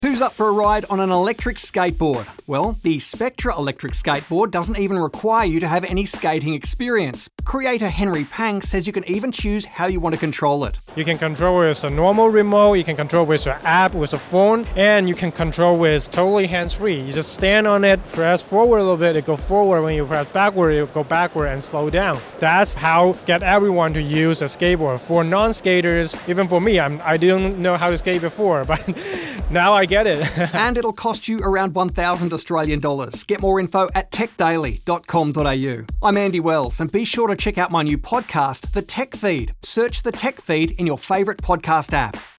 Who's up for a ride on an electric skateboard? Well, the Spectra electric skateboard doesn't even require you to have any skating experience. Creator Henry Pang says you can even choose how you want to control it. You can control with a normal remote, you can control with your app, with a phone, and you can control with totally hands-free. You just stand on it, press forward a little bit, it go forward. When you press backward, it will go backward and slow down. That's how get everyone to use a skateboard. For non-skaters, even for me, I didn't know how to skate before, but now I get it. And it'll cost you around 1,000 Australian dollars. Get more info at techdaily.com.au. I'm Andy Wells, and be sure to check out my new podcast, The Tech Feed. Search The Tech Feed in your favourite podcast app.